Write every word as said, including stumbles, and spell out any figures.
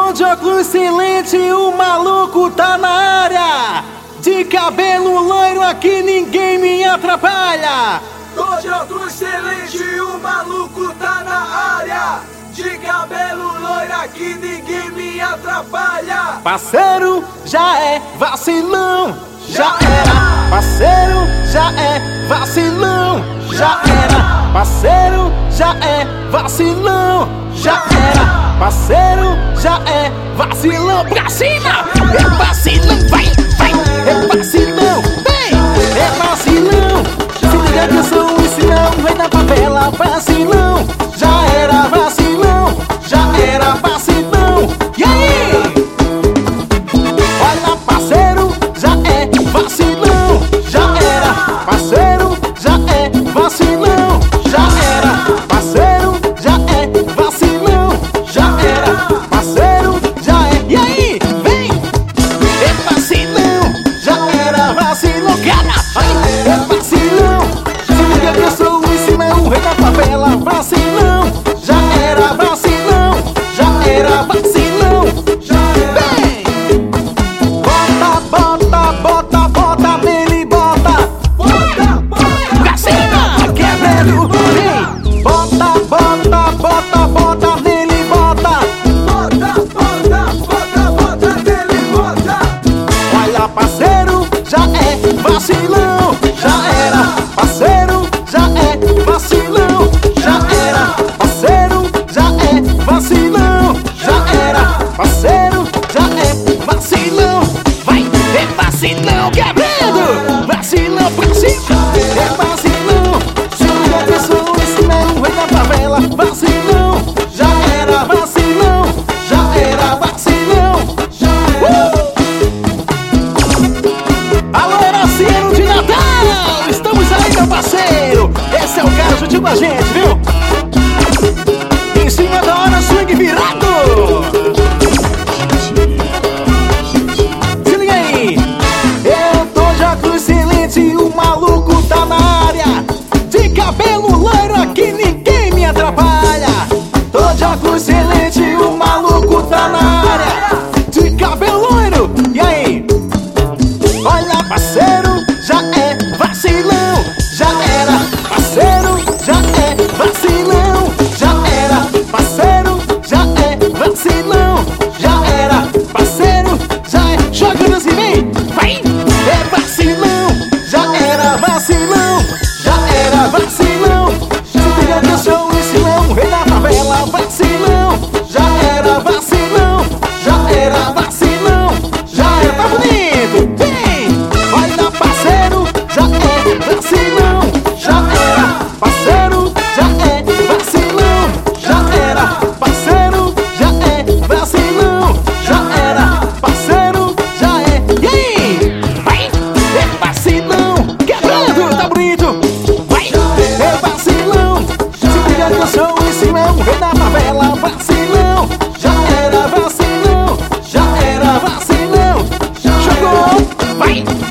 Tô de óculos excelente, o maluco tá na área. De cabelo loiro aqui ninguém me atrapalha. Tô de óculos excelente, o maluco tá na área. De cabelo loiro aqui ninguém me atrapalha. Parceiro, já é vacilão, já era. Parceiro, já é vacilão, já era. Parceiro, já é vacilão, já era. Parceiro, já é vacilão. Pra cima! É vacilão, vai, vai. É vacilão, vem. É vacilão. Se liga que eu sou um ensinão, vem da favela, vacilão. Já era vacilão, já era vacilão. E aí? Olha, parceiro, já é vacilão, já era. Parceiro, já é vacilão, já era. Parceiro, já é vacilão, já era. Parceiro, já é. E aí? Vem! É vacilão, já era vacilão, cara. Ai, é vacilão. Se liga que eu sou o ensinão, o rei da favela, vacilão. Já era vacilão, já era vacilão. Vem! Bota, bota, bota, bota nele, bota. Bota, bota, Pra cima, quebrando. Vem! Bota, bota, bota, bota nele, bota. bota, bota, bota, bota nele, bota. Olha, parceiro, já é vacilão, já era. Parceiro, já é vacilão, já era. Parceiro, já é vacilão, já era. Parceiro, já é vacilão. Vai, é vacilão, quebrando. Vacilão pra cima, é vacilão. Se liga que eu sou o ensinão, rei da favela, vacilão. Já era vacilão, já era vacilão. Uh! Alô, Horaciano de Natal! Estamos aí, meu parceiro! Esse é o cara juntinho com a gente, viu? Em cima da hora, swing virado! Se liga aí! Eu tô de óculos excelente, o maluco tá na área. De cabelo loiro aqui ninguém me atrapalha. Tô de óculos excelente, o maluco tá na área. De cabelo loiro, e aí? Olha, parceiro, já é vacilão, já era. Parceiro, já é vacilão, já era. Parceiro, já é vacilão, já era. Parceiro, já é. Joga nos e vem, vai. É vacilão, já era vacilão, já era vacilão. Se liga que eu sou o ensinão, rei da favela, vacilão. Já era vacilão, já era vacilão, já era. Tá bonito, vem. Olha, parceiro, já é vacilão, já era. Parceiro, já é vacilão, já era. Parceiro, já é vacilão, já era. Parceiro, já é. E aí? Vai, é vacilão, quebrando, tá bonito. Vai, é vacilão. Se liga que eu sou o ensinão, rei da favela, vacilão. Já era vacilão, já era vacilão. Jogou, vai.